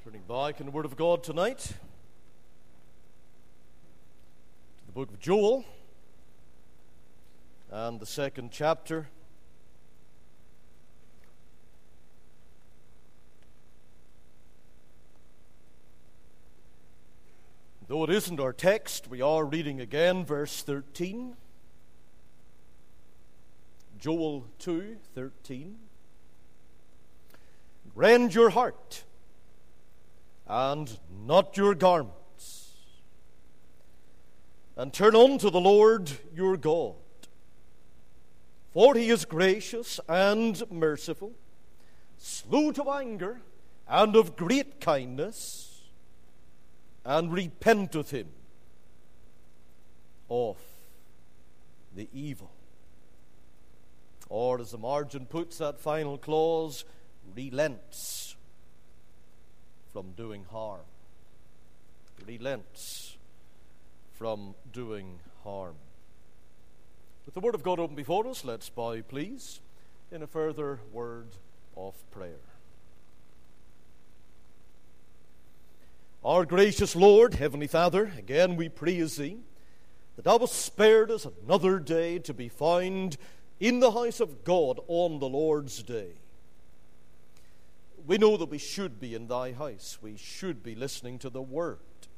Turning back in the Word of God tonight to the book of Joel and the second chapter. Though it isn't our text, we are reading again verse 13. Joel 2:13. Rend your heart and not your garments, and turn unto the Lord your God. For he is gracious and merciful, slow to anger, and of great kindness, and repenteth him of the evil. Or as the margin puts that final clause, relents from doing harm. Relents from doing harm. With the Word of God open before us, let's bow, please, in a further word of prayer. Our gracious Lord, Heavenly Father, again we praise Thee that Thou hast spared us another day to be found in the house of God on the Lord's day. We know that we should be in Thy house. We should be listening to the Word.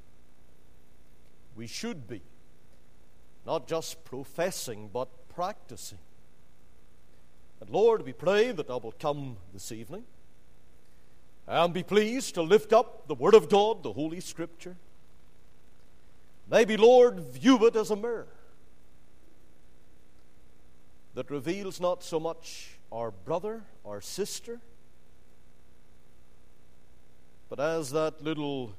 We should be not just professing, but practicing. And Lord, we pray that Thou wilt come this evening and be pleased to lift up the Word of God, the Holy Scripture. Maybe, Lord, view it as a mirror that reveals not so much our brother, our sister, but as that little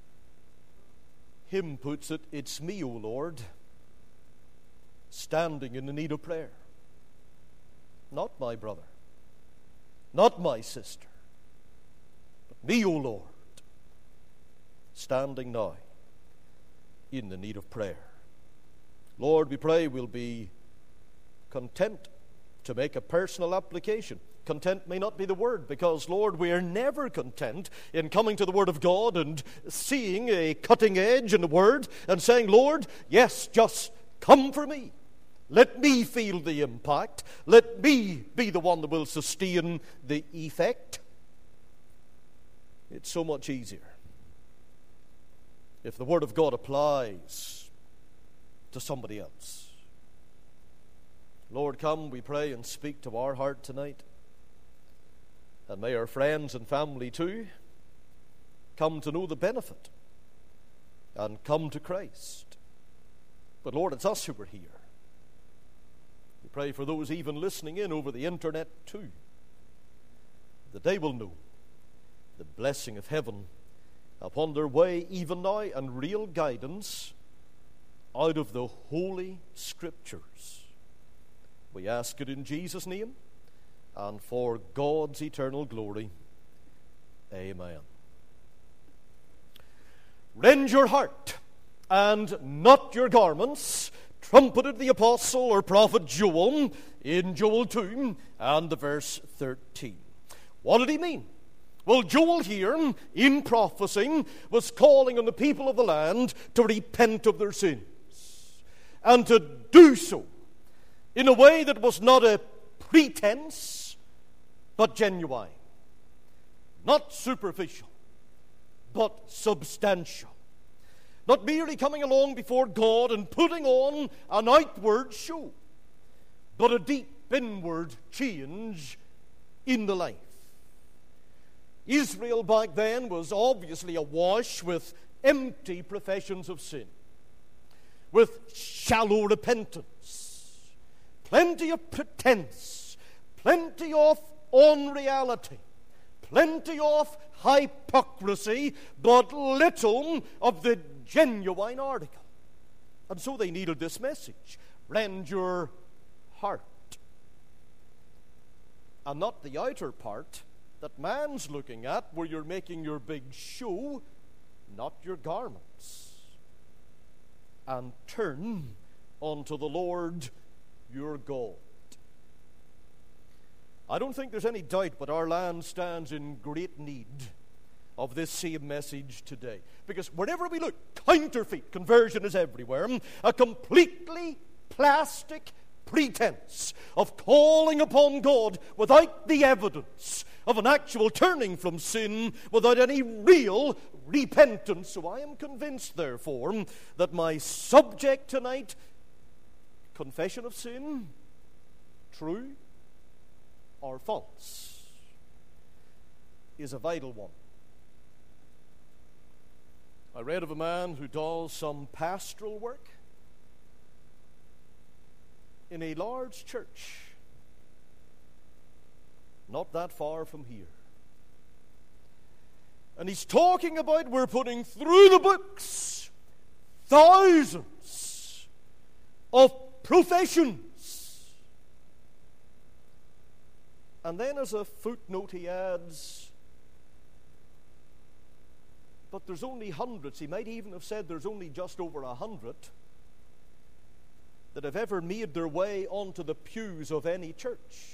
hymn puts it, it's me, O Lord, standing in the need of prayer. Not my brother, not my sister, but me, O Lord, standing now in the need of prayer. Lord, we pray we'll be content to make a personal application. Content may not be the word, because, Lord, we are never content in coming to the Word of God and seeing a cutting edge in the Word and saying, Lord, yes, just come for me. Let me feel the impact. Let me be the one that will sustain the effect. It's so much easier if the Word of God applies to somebody else. Lord, come, we pray, and speak to our heart tonight. And may our friends and family too come to know the benefit and come to Christ. But Lord, it's us who are here. We pray for those even listening in over the internet too, that they will know the blessing of heaven upon their way even now, and real guidance out of the Holy Scriptures. We ask it in Jesus' name and for God's eternal glory. Amen. Rend your heart and not your garments, trumpeted the apostle or prophet Joel in Joel 2 and the verse 13. What did he mean? Well, Joel here, in prophesying, was calling on the people of the land to repent of their sins, and to do so in a way that was not a pretense, but genuine. Not superficial, but substantial. Not merely coming along before God and putting on an outward show, but a deep inward change in the life. Israel back then was obviously awash with empty professions of sin, with shallow repentance, plenty of pretense, plenty of unreality, plenty of hypocrisy, but little of the genuine article. And so they needed this message: rend your heart. And not the outer part that man's looking at, where you're making your big show, not your garments. And turn unto the Lord your God. I don't think there's any doubt but our land stands in great need of this same message today. Because wherever we look, counterfeit conversion is everywhere. A completely plastic pretense of calling upon God without the evidence of an actual turning from sin, without any real repentance. So I am convinced, therefore, that my subject tonight, confession of sin, true or false, is a vital one. I read of a man who does some pastoral work in a large church not that far from here. And he's talking about we're putting through the books thousands of professions. And then as a footnote he adds, but there's only hundreds. He might even have said there's only just over 100 that have ever made their way onto the pews of any church.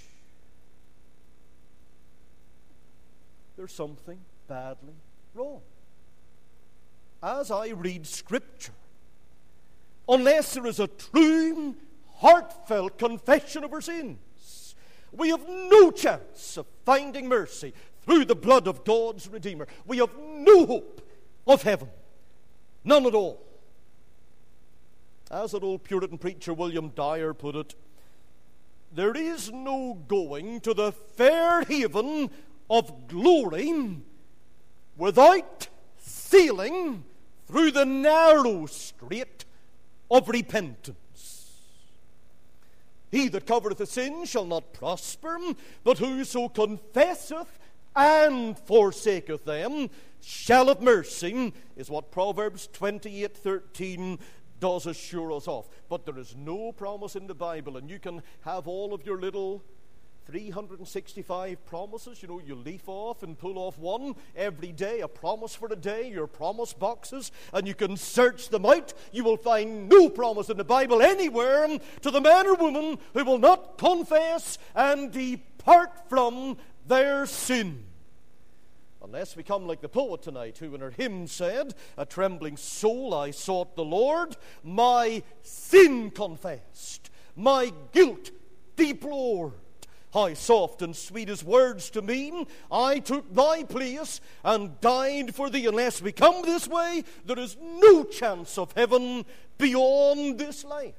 There's something badly wrong. As I read Scripture, unless there is a true, heartfelt confession of our sins, we have no chance of finding mercy through the blood of God's Redeemer. We have no hope of heaven. None at all. As that old Puritan preacher William Dyer put it, there is no going to the fair haven of glory without sailing through the narrow strait of repentance. He that covereth a sin shall not prosper, but whoso confesseth and forsaketh them shall have mercy, is what Proverbs 28:13 does assure us of. But there is no promise in the Bible, and you can have all of your little 365 promises. You know, you leaf off and pull off one every day, a promise for a day, your promise boxes, and you can search them out. You will find no promise in the Bible anywhere to the man or woman who will not confess and depart from their sin. Unless we come like the poet tonight, who in her hymn said, "A trembling soul I sought the Lord, my sin confessed, my guilt deplored. How soft and sweet his words to me, I took thy place and died for thee." Unless we come this way, there is no chance of heaven beyond this life.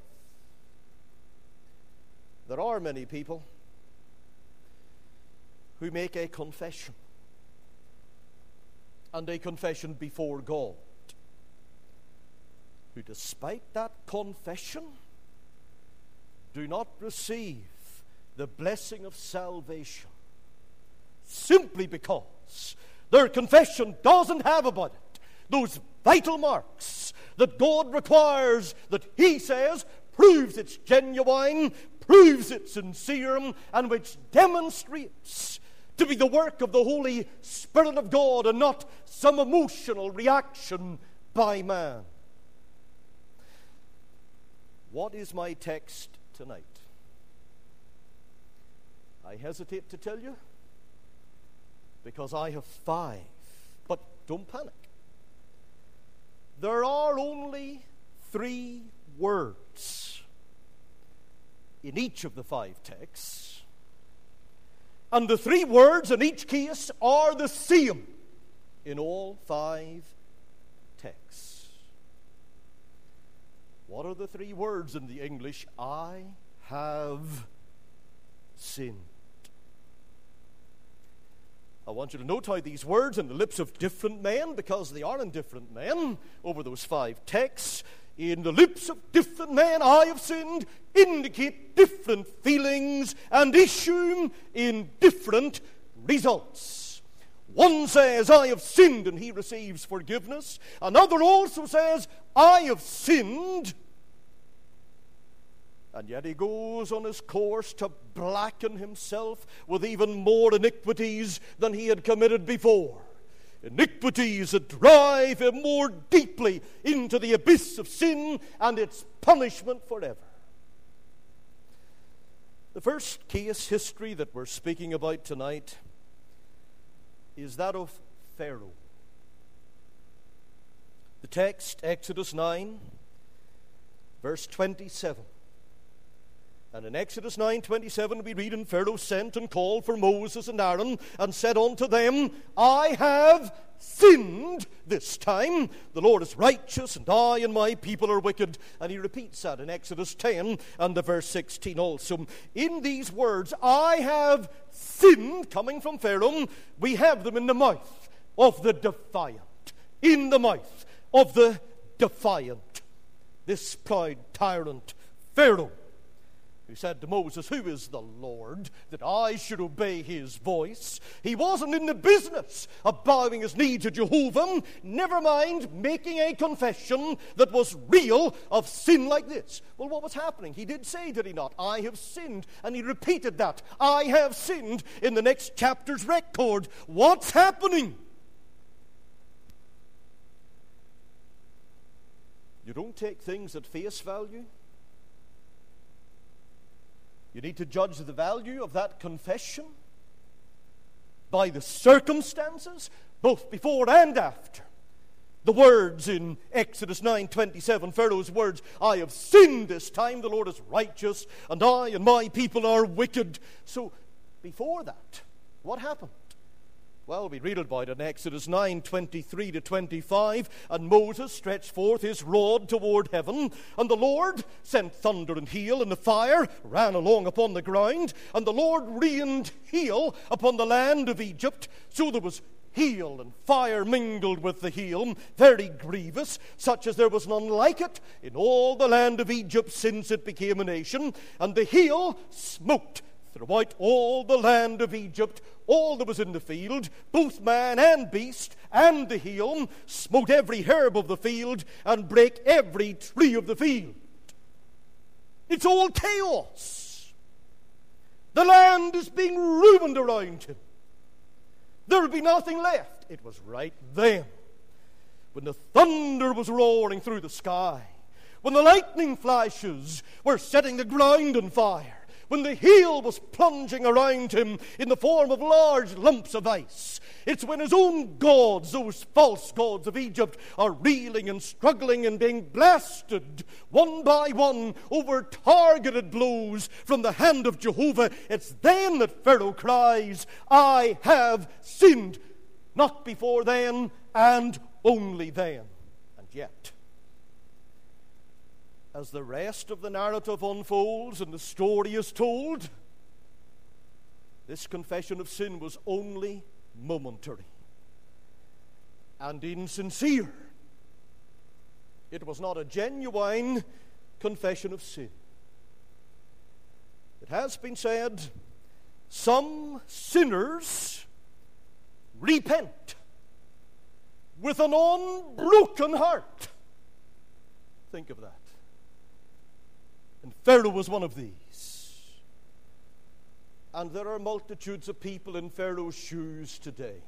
There are many people who make a confession, and a confession before God, who despite that confession do not receive the blessing of salvation, simply because their confession doesn't have about it those vital marks that God requires, that He says proves it's genuine, proves it's sincere, and which demonstrates to be the work of the Holy Spirit of God and not some emotional reaction by man. What is my text tonight? I hesitate to tell you because I have 5. But don't panic. There are only 3 words in each of the 5 texts. And the 3 words in each case are the same in all 5 texts. What are the 3 words in the English? I have sinned. I want you to note how these words in the lips of different men, because they are in different men, over those 5 texts, in the lips of different men, I have sinned, indicate different feelings and issue in different results. One says, I have sinned, and he receives forgiveness. Another also says, I have sinned, and yet he goes on his course to blacken himself with even more iniquities than he had committed before. Iniquities that drive him more deeply into the abyss of sin and its punishment forever. The first case history that we're speaking about tonight is that of Pharaoh. The text, Exodus 9, verse 27. And in Exodus 9:27 we read, "And Pharaoh sent and called for Moses and Aaron, and said unto them, I have sinned this time. The Lord is righteous, and I and my people are wicked." And he repeats that in Exodus 10 and the verse 16 also. In these words, "I have sinned," coming from Pharaoh, we have them in the mouth of the defiant. In the mouth of the defiant. This proud tyrant, Pharaoh, who said to Moses, "Who is the Lord, that I should obey his voice?" He wasn't in the business of bowing his knee to Jehovah, never mind making a confession that was real of sin like this. Well, what was happening? He did say, did he not, "I have sinned," and he repeated that, "I have sinned," in the next chapter's record. What's happening? You don't take things at face value. You need to judge the value of that confession by the circumstances, both before and after. The words in Exodus 9:27, Pharaoh's words, "I have sinned this time, the Lord is righteous, and I and my people are wicked." So, before that, what happened? Well, we read about it in Exodus 9:23 to 25. "And Moses stretched forth his rod toward heaven, and the Lord sent thunder and hail, and the fire ran along upon the ground, and the Lord rained hail upon the land of Egypt. So there was hail and fire mingled with the hail, very grievous, such as there was none like it in all the land of Egypt since it became a nation. And the hail smote throughout all the land of Egypt, all that was in the field, both man and beast, and the hail smote every herb of the field, and brake every tree of the field." It's all chaos. The land is being ruined around him. There would be nothing left. It was right then, when the thunder was roaring through the sky, when the lightning flashes were setting the ground on fire, when the hail was plunging around him in the form of large lumps of ice. It's when his own gods, those false gods of Egypt, are reeling and struggling and being blasted one by one over targeted blows from the hand of Jehovah. It's then that Pharaoh cries, "I have sinned." Not before then, and only then. And yet, as the rest of the narrative unfolds and the story is told, this confession of sin was only momentary and insincere. It was not a genuine confession of sin. It has been said, some sinners repent with an unbroken heart. Think of that. And Pharaoh was one of these. And there are multitudes of people in Pharaoh's shoes today.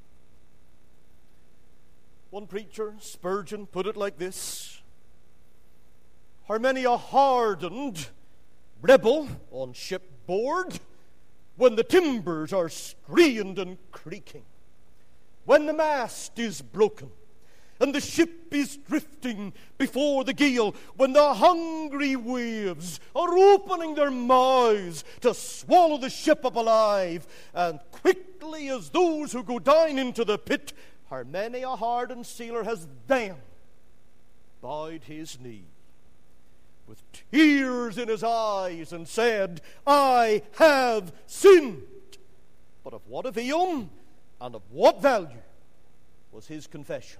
One preacher, Spurgeon, put it like this: "How many a hardened rebel on shipboard, when the timbers are strained and creaking, when the mast is broken, and the ship is drifting before the gale, when the hungry waves are opening their mouths to swallow the ship up alive, and quickly as those who go down into the pit, how many a hardened sailor has then bowed his knee with tears in his eyes and said, 'I have sinned.' But of what avail and of what value was his confession?"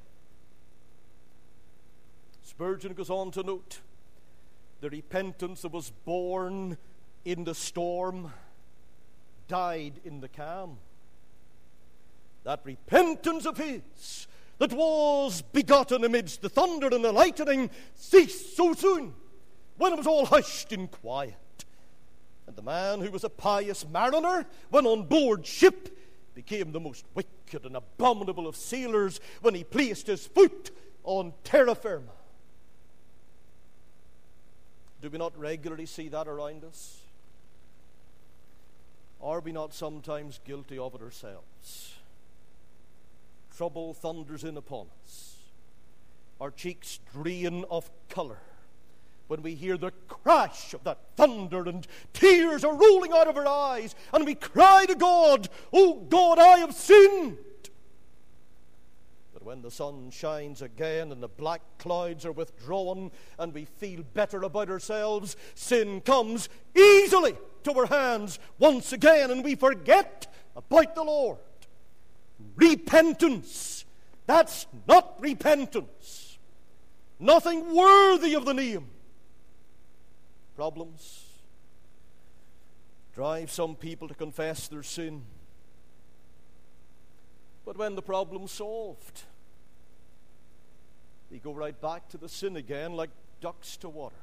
Spurgeon goes on to note, the repentance that was born in the storm died in the calm. That repentance of his that was begotten amidst the thunder and the lightning ceased so soon, when it was all hushed in quiet. And the man who was a pious mariner, when on board ship, became the most wicked and abominable of sailors when he placed his foot on terra firma. Do we not regularly see that around us? Are we not sometimes guilty of it ourselves? Trouble thunders in upon us, our cheeks drain of color when we hear the crash of that thunder and tears are rolling out of our eyes and we cry to God, "Oh God, I have sinned." But when the sun shines again and the black clouds are withdrawn and we feel better about ourselves, sin comes easily to our hands once again and we forget about the Lord. Repentance, that's not repentance. Nothing worthy of the name. Problems drive some people to confess their sin. But when the problem's solved, they go right back to the sin again like ducks to water.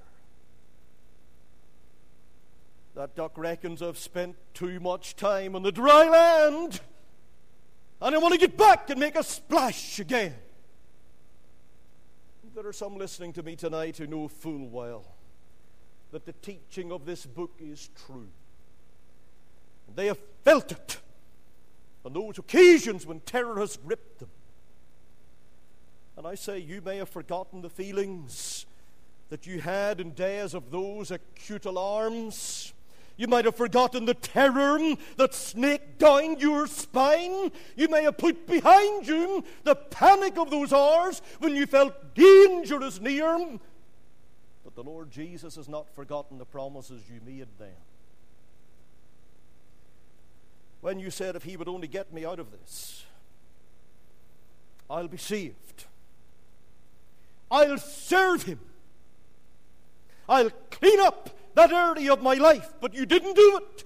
That duck reckons, "I've spent too much time on the dry land, and I want to get back and make a splash again." There are some listening to me tonight who know full well that the teaching of this book is true. And they have felt it on those occasions when terror has gripped them. And I say, you may have forgotten the feelings that you had in days of those acute alarms. You might have forgotten the terror that snaked down your spine. You may have put behind you the panic of those hours when you felt danger is near. But the Lord Jesus has not forgotten the promises you made then. When you said, "If He would only get me out of this, I'll be saved. I'll serve Him. I'll clean up that area of my life," but you didn't do it.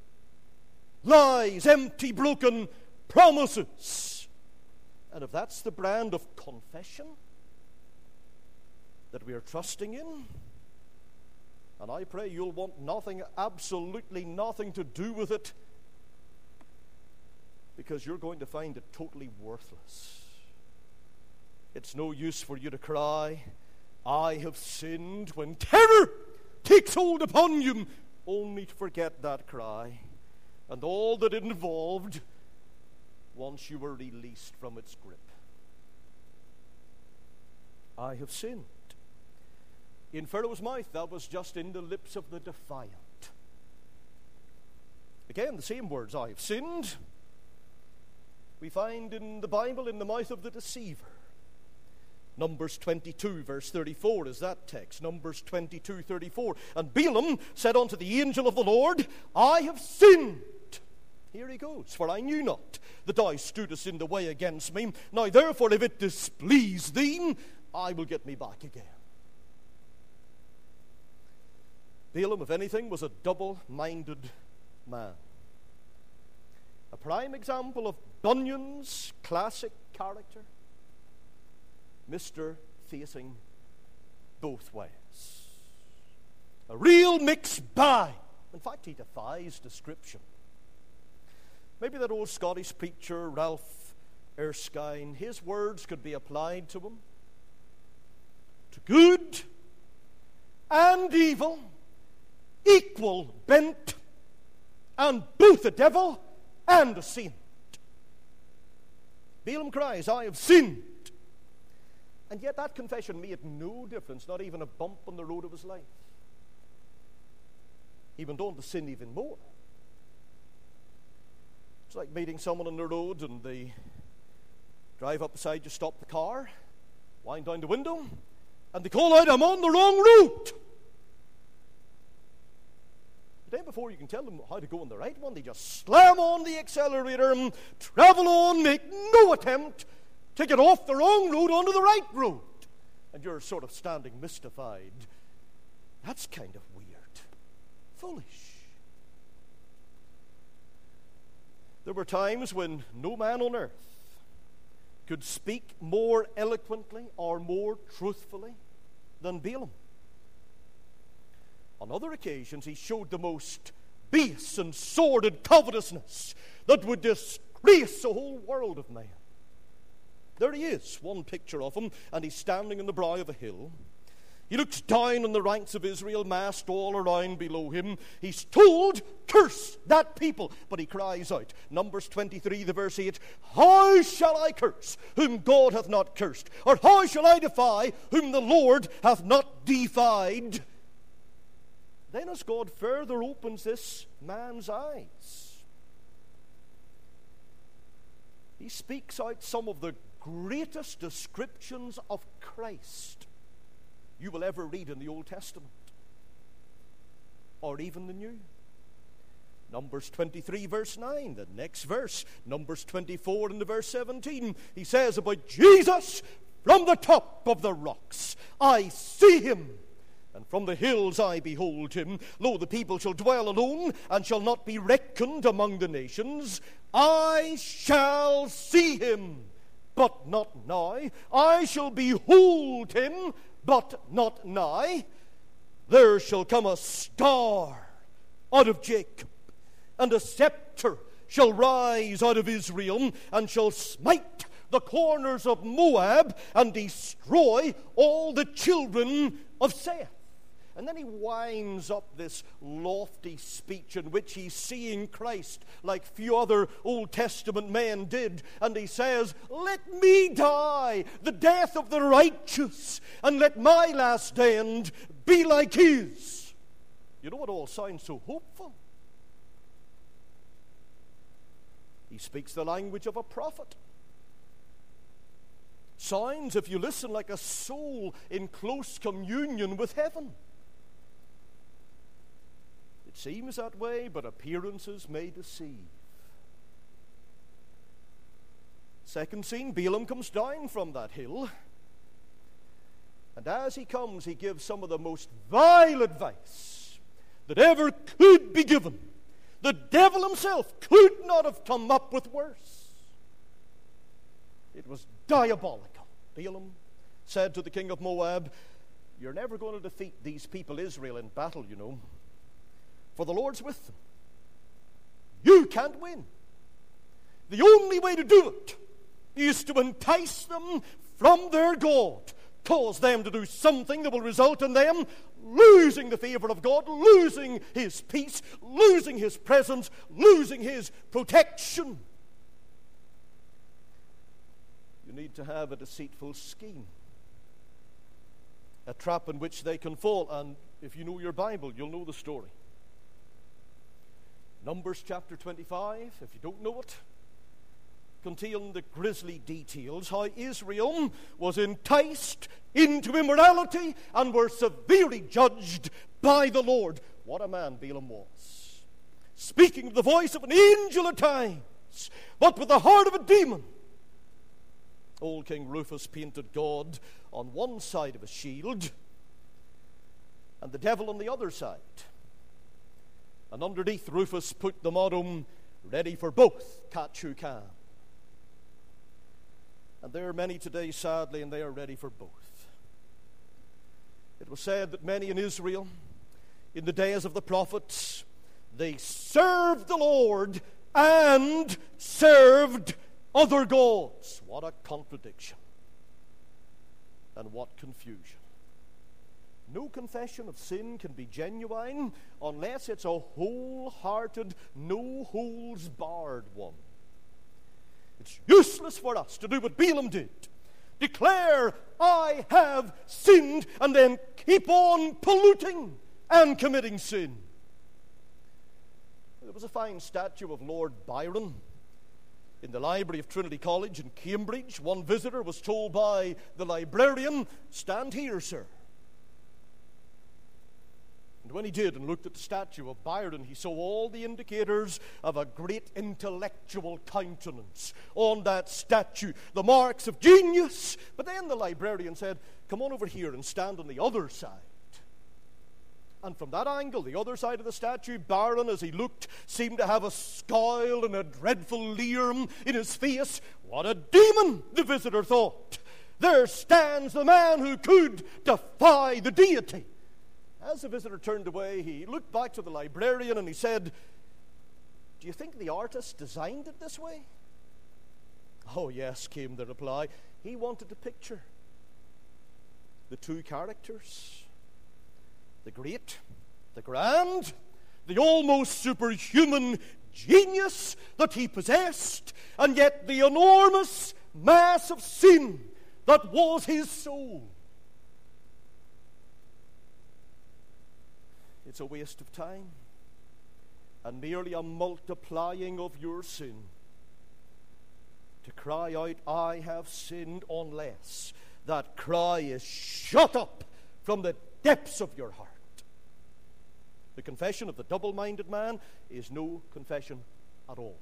Lies, empty, broken promises. And if that's the brand of confession that we are trusting in, and I pray you'll want nothing, absolutely nothing to do with it, because you're going to find it totally worthless. It's no use for you to cry, "I have sinned," when terror takes hold upon you, only to forget that cry and all that it involved once you were released from its grip. I have sinned. In Pharaoh's mouth, that was just in the lips of the defiant. Again, the same words, "I have sinned," we find in the Bible in the mouth of the deceiver. Numbers 22, verse 34 is that text. Numbers 22, 34. "And Balaam said unto the angel of the Lord, I have sinned." Here he goes. "For I knew not that thou stoodest in the way against me. Now therefore, if it displease thee, I will get me back again." Balaam, if anything, was a double-minded man. A prime example of Bunyan's classic character. Mr. Facing both ways. A real mixed bag. In fact, he defies description. Maybe that old Scottish preacher, Ralph Erskine, his words could be applied to him. To good and evil, equal bent, and both a devil and a saint. Balaam cries, "I have sinned." And yet that confession made no difference, not even a bump on the road of his life. He went on to sin even more. It's like meeting someone on the road and they drive up beside you, stop the car, wind down the window, and they call out, "I'm on the wrong route." The day before you can tell them how to go on the right one, they just slam on the accelerator and travel on, make no attempt to get off the wrong road onto the right road. And you're sort of standing mystified. That's kind of weird. Foolish. There were times when no man on earth could speak more eloquently or more truthfully than Balaam. On other occasions, he showed the most base and sordid covetousness that would disgrace the whole world of man. There he is, one picture of him, and he's standing on the brow of a hill. He looks down on the ranks of Israel massed all around below him. He's told, curse that people. But he cries out, Numbers 23, the verse 8, how shall I curse whom God hath not cursed? Or how shall I defy whom the Lord hath not defied? Then as God further opens this man's eyes, he speaks out some of the greatest descriptions of Christ you will ever read in the Old Testament, or even the New. Numbers 23, verse 9, the next verse, Numbers 24 and the verse 17, he says about Jesus, from the top of the rocks I see him, and from the hills I behold him. Lo, the people shall dwell alone, and shall not be reckoned among the nations. I shall see him, but not now. I shall behold him, but not nigh. There shall come a star out of Jacob, and a scepter shall rise out of Israel, and shall smite the corners of Moab, and destroy all the children of Seth. And then he winds up this lofty speech in which he's seeing Christ like few other Old Testament men did. And he says, let me die the death of the righteous, and let my last end be like his. You know, it all sounds so hopeful. He speaks the language of a prophet. Sounds, if you listen, like a soul in close communion with heaven. Seems that way, but appearances may deceive. Second scene, Balaam comes down from that hill, and as he comes, he gives some of the most vile advice that ever could be given. The devil himself could not have come up with worse. It was diabolical. Balaam said to the king of Moab, you're never going to defeat these people Israel in battle, you know, for the Lord's with them. You can't win. The only way to do it is to entice them from their God, cause them to do something that will result in them losing the favor of God, losing his peace, losing his presence, losing his protection. You need to have a deceitful scheme, a trap in which they can fall. And if you know your Bible, you'll know the story. Numbers chapter 25, if you don't know it, contain the grisly details how Israel was enticed into immorality and were severely judged by the Lord. What a man Balaam was. Speaking with the voice of an angel at times, but with the heart of a demon. Old King Rufus painted God on one side of a shield and the devil on the other side. And underneath Rufus put the motto, ready for both, catch who can. And there are many today, sadly, and they are ready for both. It was said that many in Israel, in the days of the prophets, they served the Lord and served other gods. What a contradiction. And what confusion. No confession of sin can be genuine unless it's a wholehearted, no-holes-barred one. It's useless for us to do what Balaam did. Declare, I have sinned, and then keep on polluting and committing sin. There was a fine statue of Lord Byron in the library of Trinity College in Cambridge. One visitor was told by the librarian, stand here, sir. And when he did and looked at the statue of Byron, he saw all the indicators of a great intellectual countenance on that statue, the marks of genius. But then the librarian said, come on over here and stand on the other side. And from that angle, the other side of the statue, Byron, as he looked, seemed to have a scowl and a dreadful leer in his face. What a demon, the visitor thought. There stands the man who could defy the deity. As the visitor turned away, he looked back to the librarian and he said, do you think the artist designed it this way? Oh, yes, came the reply. He wanted a picture. the two characters, the great, the grand, the almost superhuman genius that he possessed, and yet the enormous mass of sin that was his soul. It's a waste of time and merely a multiplying of your sin to cry out, I have sinned, unless that cry is shut up from the depths of your heart. The confession of the double-minded man is no confession at all.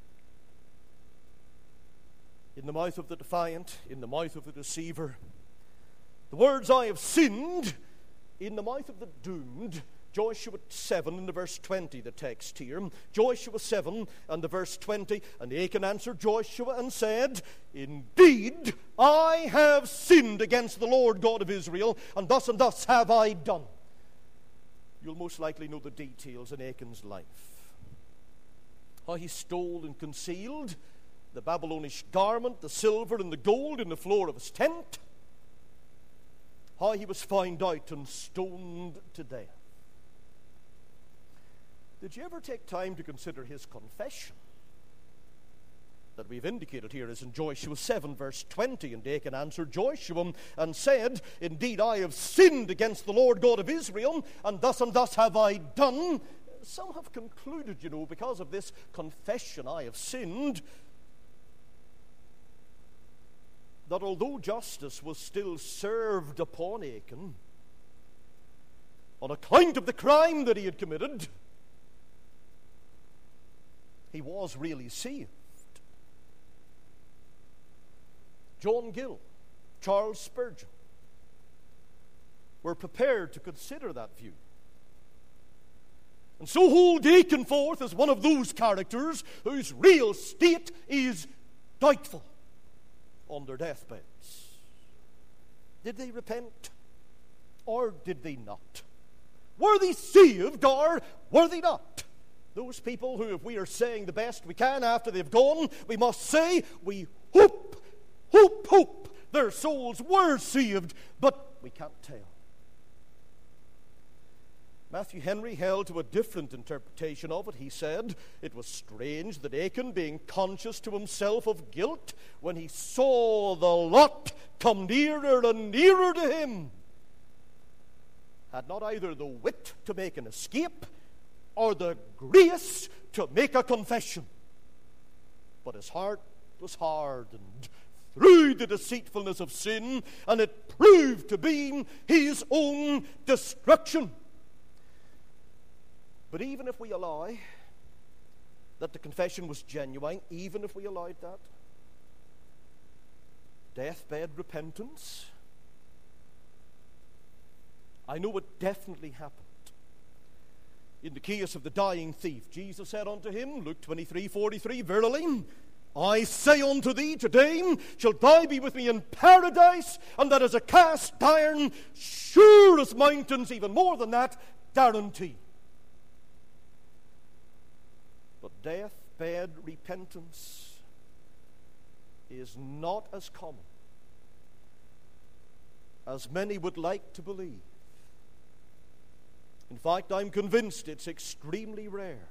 In the mouth of the defiant, in the mouth of the deceiver, the words, I have sinned, in the mouth of the doomed. Joshua 7 and the verse 20, the text here. Joshua 7 and the verse 20. And Achan answered Joshua and said, Indeed, I have sinned against the Lord God of Israel, and thus have I done. You'll most likely know the details in Achan's life. How he stole and concealed the Babylonish garment, the silver and the gold in the floor of his tent. How he was found out and stoned to death. Did you ever take time to consider his confession? That we've indicated here is in Joshua 7 verse 20. And Achan answered Joshua and said, Indeed, I have sinned against the Lord God of Israel, and thus have I done. Some have concluded, because of this confession, I have sinned, that although justice was still served upon Achan on account of the crime that he had committed, he was really saved. John Gill, Charles Spurgeon were prepared to consider that view. And so hold Achan forth as one of those characters whose real state is doubtful on their deathbeds. Did they repent, or did they not? Were they saved, or were they not? Those people who, if we are saying the best we can after they've gone, we must say, we hope their souls were saved, but we can't tell. Matthew Henry held to a different interpretation of it. He said it was strange that Achan, being conscious to himself of guilt, when he saw the lot come nearer and nearer to him, had not either the wit to make an escape or the grace to make a confession. But his heart was hardened through the deceitfulness of sin, and it proved to be his own destruction. But even if we allow that the confession was genuine, even if we allowed that, deathbed repentance, I know it definitely happened. In the case of the dying thief, Jesus said unto him, Luke 23:43, Verily, I say unto thee, today shalt thou be with me in paradise, and that is a cast iron, sure as mountains, even more than that, guarantee. But deathbed repentance is not as common as many would like to believe. In fact, I'm convinced it's extremely rare,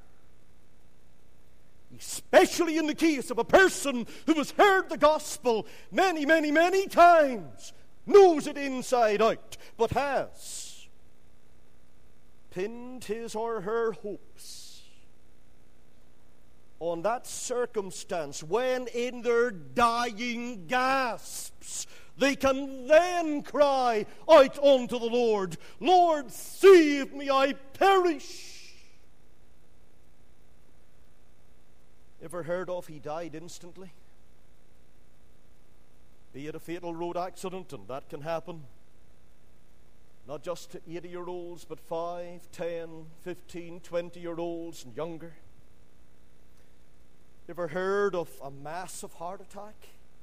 especially in the case of a person who has heard the gospel many, many, many times, knows it inside out, but has pinned his or her hopes on that circumstance when in their dying gasps they can then cry out unto the Lord, Lord, save me, I perish. Ever heard of he died instantly? Be it a fatal road accident, and that can happen not just to 80-year-olds, but 5, 10, 15, 20-year-olds and younger. Ever heard of a massive heart attack?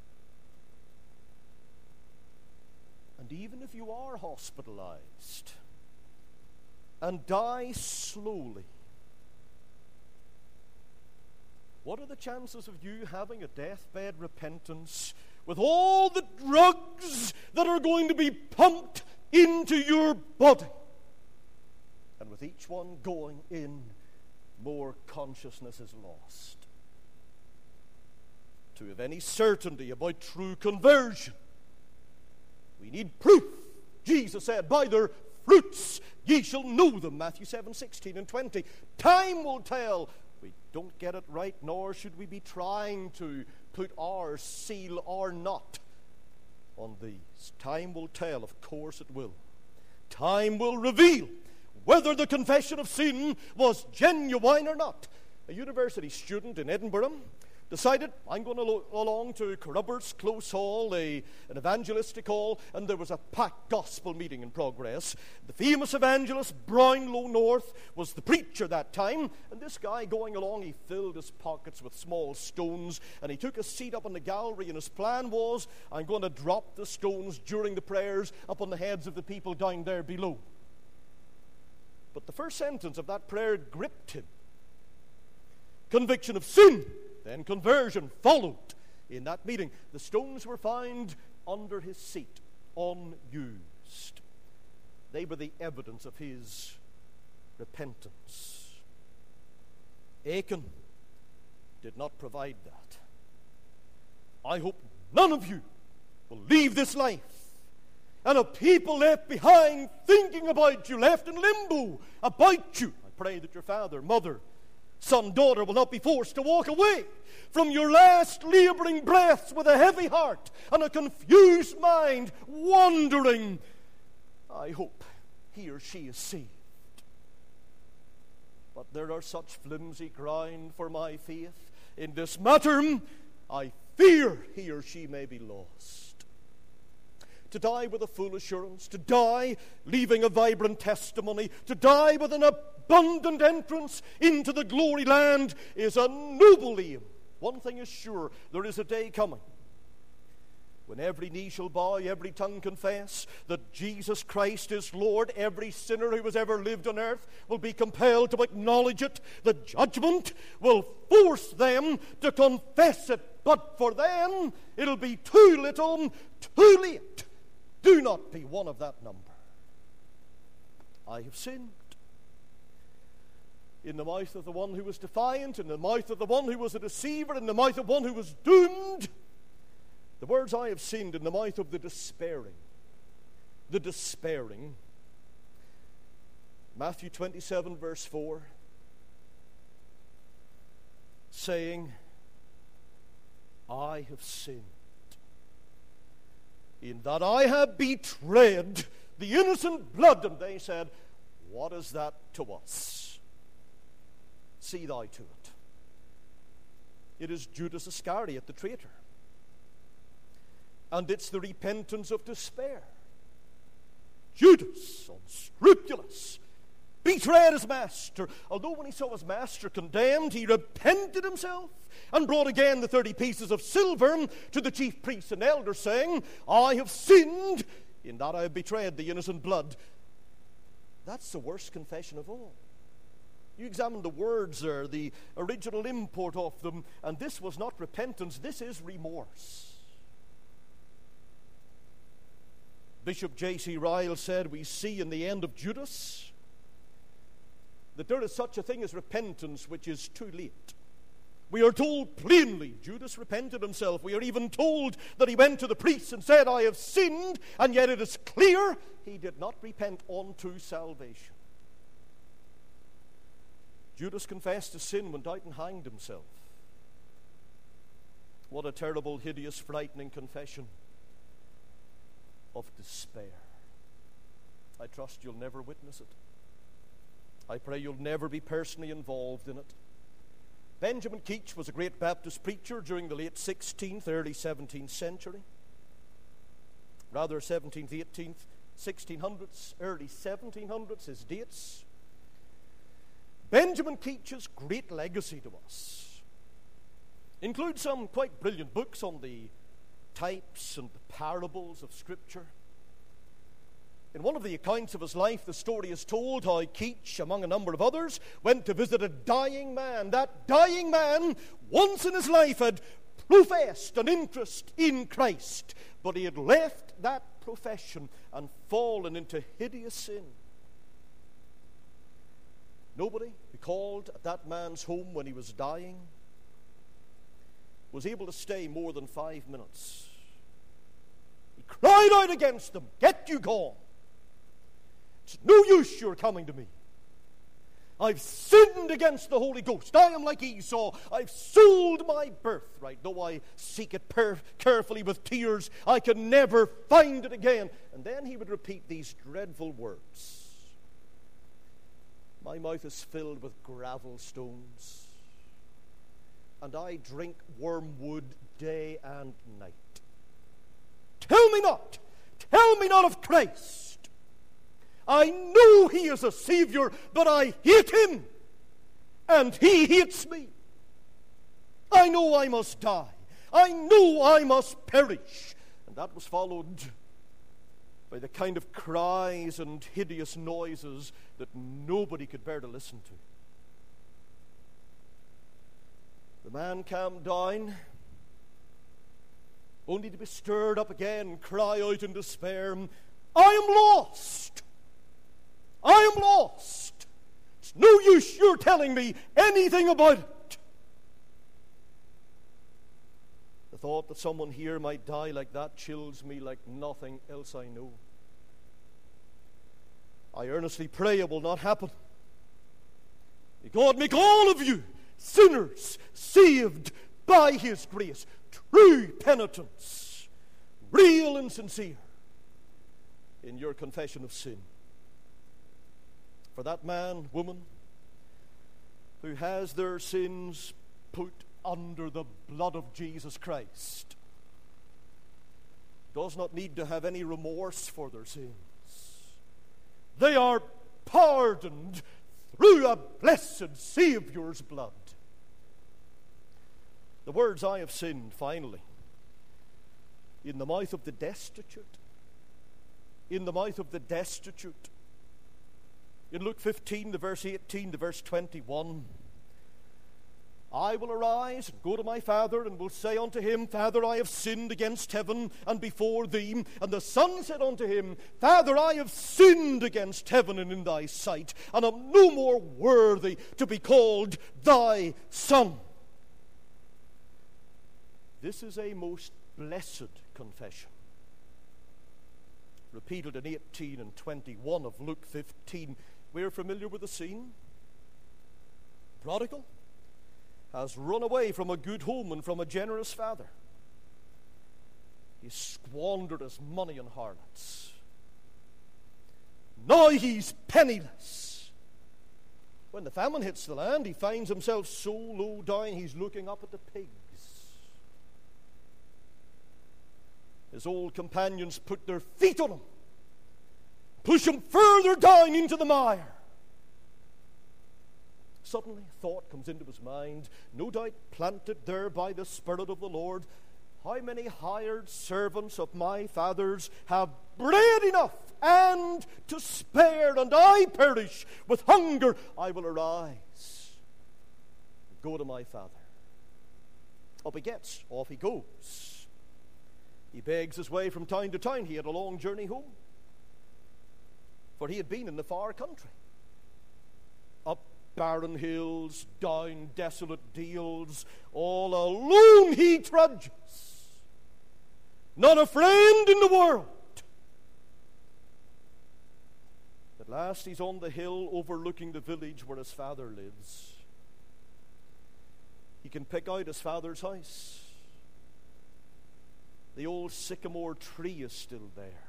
And even if you are hospitalized and die slowly, what are the chances of you having a deathbed repentance with all the drugs that are going to be pumped into your body. And with each one going in, more consciousness is lost. To have any certainty about true conversion, we need proof. Jesus said, by their fruits ye shall know them. Matthew 7:16 and 20. Time will tell. We don't get it right, nor should we be trying to put our seal or not on these. Time will tell, of course it will. Time will reveal whether the confession of sin was genuine or not. A university student in Edinburgh decided, I'm going to go along to Carrubbers Close Hall, an evangelistic hall, and there was a packed gospel meeting in progress. The famous evangelist, Brownlow North, was the preacher that time, and this guy going along, he filled his pockets with small stones, and he took a seat up in the gallery, and his plan was, I'm going to drop the stones during the prayers up on the heads of the people down there below. But the first sentence of that prayer gripped him. Conviction of sin. Then conversion followed in that meeting. The stones were found under his seat, unused. They were the evidence of his repentance. Achan did not provide that. I hope none of you will leave this life and have people left behind thinking about you, left in limbo about you. I pray that your father, mother, son, daughter will not be forced to walk away from your last laboring breaths with a heavy heart and a confused mind, wondering, I hope he or she is saved. But there are such flimsy ground for my faith in this matter, I fear he or she may be lost. To die with a full assurance, to die leaving a vibrant testimony, to die with an abundant entrance into the glory land is a noble aim. One thing is sure, there is a day coming when every knee shall bow, every tongue confess that Jesus Christ is Lord. Every sinner who has ever lived on earth will be compelled to acknowledge it. The judgment will force them to confess it, but for them it'll be too little, too late. Do not be one of that number. I have sinned. In the mouth of the one who was defiant, in the mouth of the one who was a deceiver, in the mouth of one who was doomed. The words I have sinned in the mouth of the despairing. The despairing. Matthew 27 verse 4. Saying, I have sinned in that I have betrayed the innocent blood. And they said, what is that to us? See thou to it. It is Judas Iscariot, the traitor. And it's the repentance of despair. Judas, unscrupulous, betrayed his master. Although when he saw his master condemned, he repented himself and brought again the 30 pieces of silver to the chief priests and elders, saying, I have sinned in that I have betrayed the innocent blood. That's the worst confession of all. You examine the words there, the original import of them, and this was not repentance, this is remorse. Bishop J.C. Ryle said, we see in the end of Judas that there is such a thing as repentance which is too late. We are told plainly Judas repented himself. We are even told that he went to the priests and said, I have sinned, and yet it is clear he did not repent unto salvation. Judas confessed his sin, went out and hanged himself. What a terrible, hideous, frightening confession of despair. I trust you'll never witness it. I pray you'll never be personally involved in it. Benjamin Keach was a great Baptist preacher during the late 16th, early 17th century. Rather 17th, 18th, 1600s, early 1700s, his dates. Benjamin Keach's great legacy to us includes some quite brilliant books on the types and the parables of Scripture. In one of the accounts of his life, the story is told how Keach, among a number of others, went to visit a dying man. That dying man, once in his life, had professed an interest in Christ, but he had left that profession and fallen into hideous sin. Nobody who called at that man's home when he was dying was able to stay more than 5 minutes. He cried out against them, "Get you gone. It's no use your coming to me. I've sinned against the Holy Ghost. I am like Esau. I've sold my birthright. Though I seek it carefully with tears, I can never find it again." And then he would repeat these dreadful words: "My mouth is filled with gravel stones, and I drink wormwood day and night. Tell me not of Christ. I know he is a Savior, but I hate him, and he hates me. I know I must die. I know I must perish." And that was followed by the kind of cries and hideous noises that nobody could bear to listen to. The man calmed down, only to be stirred up again and cry out in despair, "I am lost! I am lost! It's no use you're telling me anything about it." The thought that someone here might die like that chills me like nothing else I know. I earnestly pray it will not happen. May God make all of you sinners saved by his grace, true penitence, real and sincere in your confession of sin. For that man, woman, who has their sins put under the blood of Jesus Christ, does not need to have any remorse for their sins. They are pardoned through a blessed Savior's blood. The words "I have sinned," finally, in the mouth of the destitute, in the mouth of the destitute. In Luke 15, the verse 18 to verse 21, "I will arise and go to my father, and will say unto him, Father, I have sinned against heaven and before thee. And the son said unto him, Father, I have sinned against heaven and in thy sight, and am no more worthy to be called thy son." This is a most blessed confession, repeated in 18 and 21 of Luke 15. We're familiar with the scene. Prodigal has run away from a good home and from a generous father. He's squandered his money on harlots. Now he's penniless. When the famine hits the land, he finds himself so low down he's looking up at the pigs. His old companions put their feet on him, push him further down into the mire. Suddenly, a thought comes into his mind, no doubt planted there by the Spirit of the Lord. How many hired servants of my father's have bread enough and to spare, and I perish with hunger? I will arise and go to my father. Up he gets, off he goes. He begs his way from town to town. He had a long journey home, for he had been in the far country. Up barren hills, down desolate dales, all alone he trudges, not a friend in the world. At last he's on the hill overlooking the village where his father lives. He can pick out his father's house. The old sycamore tree is still there.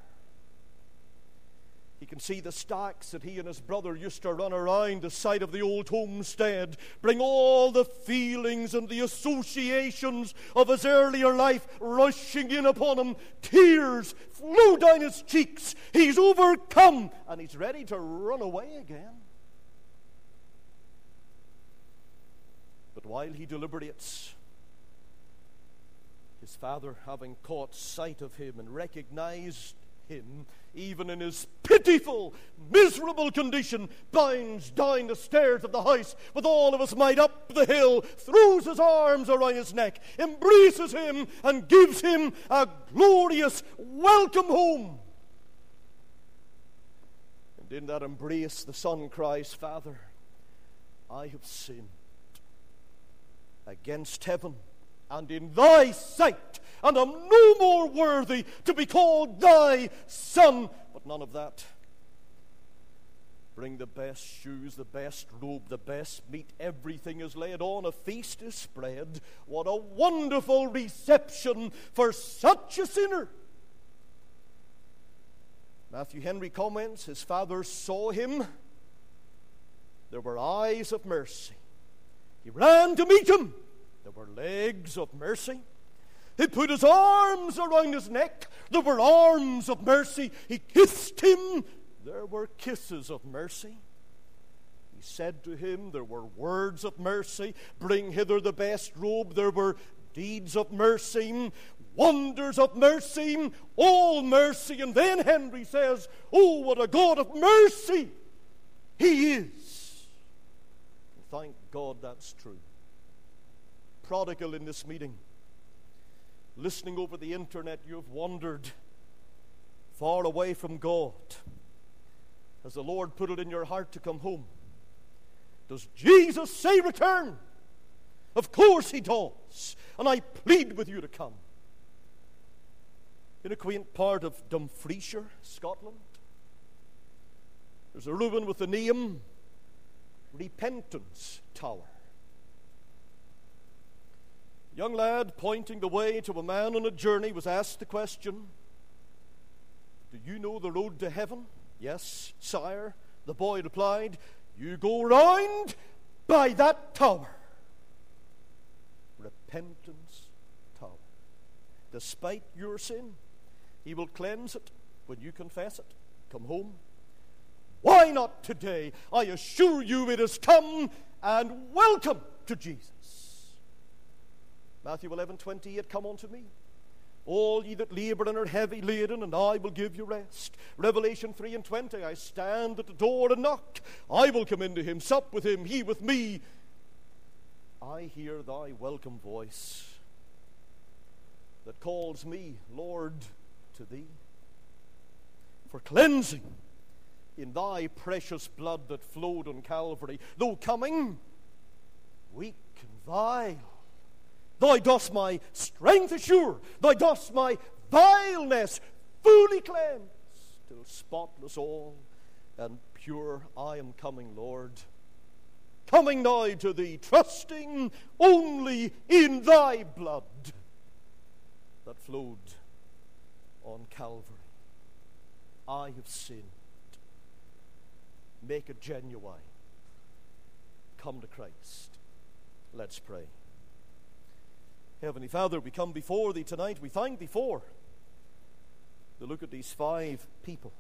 He can see the stacks that he and his brother used to run around the side of the old homestead, bring all the feelings and the associations of his earlier life rushing in upon him. Tears flow down his cheeks. He's overcome, and he's ready to run away again. But while he deliberates, his father, having caught sight of him and recognized him, even in his pitiful, miserable condition, bounds down the stairs of the house with all of his might up the hill, throws his arms around his neck, embraces him, and gives him a glorious welcome home. And in that embrace, the son cries, Father, I have sinned against heaven and in thy sight, and am no more worthy to be called thy son. But none of that. Bring the best shoes, the best robe, the best meat. Everything is laid on. A feast is spread. What a wonderful reception for such a sinner. Matthew Henry comments, his father saw him. There were eyes of mercy. He ran to meet him. There were legs of mercy. He put his arms around his neck. There were arms of mercy. He kissed him. There were kisses of mercy. He said to him, there were words of mercy. Bring hither the best robe. There were deeds of mercy, wonders of mercy, all mercy. And then Henry says, oh, what a God of mercy he is. And thank God that's true. Prodigal in this meeting, listening over the internet, you have wandered far away from God. Has the Lord put it in your heart to come home? Does Jesus say return? Of course he does. And I plead with you to come. In a quaint part of Dumfriesshire, Scotland, there's a ruin with the name Repentance Tower. A young lad pointing the way to a man on a journey was asked the question, do you know the road to heaven? Yes, sire, the boy replied, you go round by that tower. Repentance Tower. Despite your sin, he will cleanse it when you confess it. Come home. Why not today? I assure you it has come, and welcome to Jesus. Matthew 11:28, come unto me, all ye that labor and are heavy laden, and I will give you rest. Revelation 3:20, I stand at the door and knock. I will come into him, sup with him, he with me. I hear thy welcome voice that calls me, Lord, to thee. For cleansing in thy precious blood that flowed on Calvary, though coming weak and vile, thou dost my strength assure, thou dost my vileness fully cleanse, till spotless all and pure I am coming, Lord. Coming now to thee, trusting only in thy blood that flowed on Calvary. I have sinned. Make it genuine. Come to Christ. Let's pray. Heavenly Father, we come before thee tonight. We thank thee for the look at these 5 people.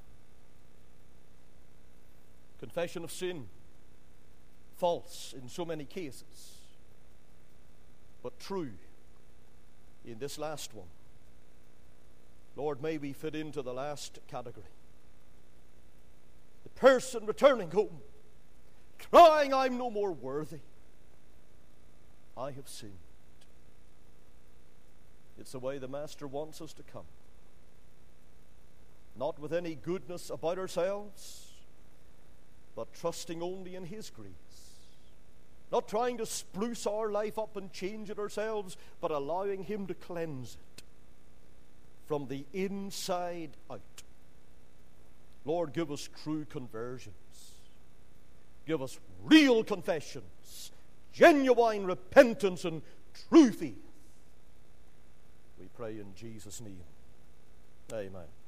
Confession of sin. False in so many cases, but true in this last one. Lord, may we fit into the last category. The person returning home, crying, I'm no more worthy. I have sinned. It's the way the Master wants us to come. Not with any goodness about ourselves, but trusting only in his grace. Not trying to spruce our life up and change it ourselves, but allowing him to cleanse it from the inside out. Lord, give us true conversions. Give us real confessions, genuine repentance, and true faith. We pray in Jesus' name. Amen.